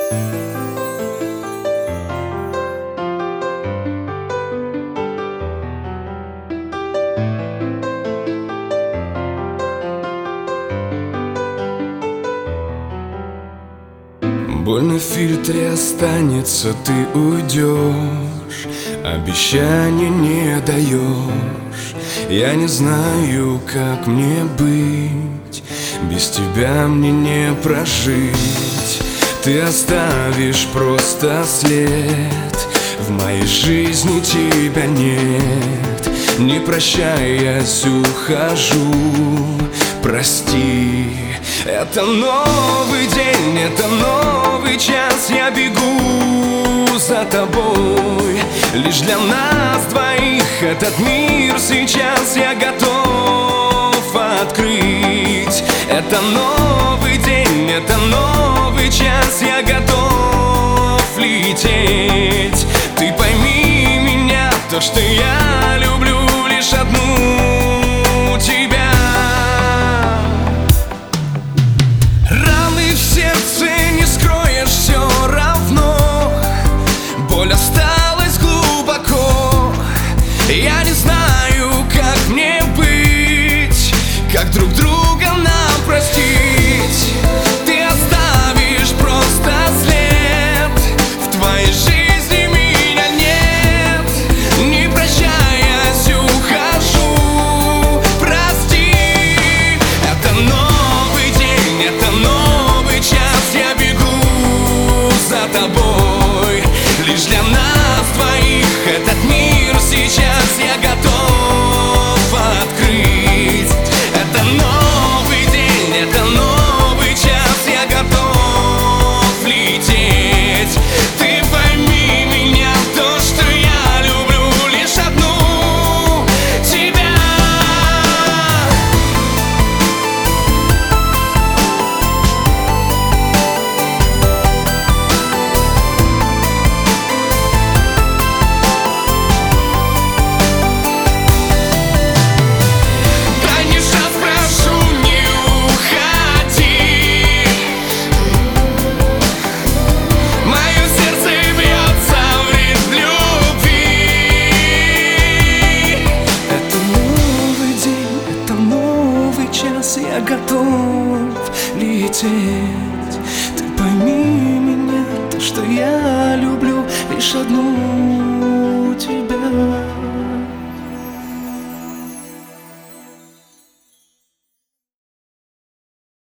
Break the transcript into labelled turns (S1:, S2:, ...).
S1: Боль на фильтре останется, ты уйдешь, обещаний не даешь. Я не знаю, как мне быть, без тебя мне не прожить. Ты оставишь просто след, в моей жизни тебя нет. Не прощаясь, ухожу, прости. Это новый день, это новый час. Я бегу за тобой, лишь для нас двоих этот мир сейчас я готов открыть. Это новый день, это новый час. Я готов лететь. Ты пойми меня, то, что я люблю лишь одну тебя. Раны в сердце не скроешь все равно, боль осталась глубоко. Я не знаю, как мне быть, как друг друга нам простить. Ты оставишь просто след, в твоей жизни меня нет. Не прощаясь, ухожу, прости. Это новый день, это новый час. Я бегу за тобой, лишь для нас двоих этот мир сейчас я готов открыть. Это новый день, это новый час. Я готов лететь. Ты пойми меня, то, что я люблю лишь одну тебя. Дай мне шанс, прошу, не уходи. Мое сердце бьется в ритм любви. Это новый день, это новый час. Я готов лететь. Ты пойми меня, то, что я люблю лишь одну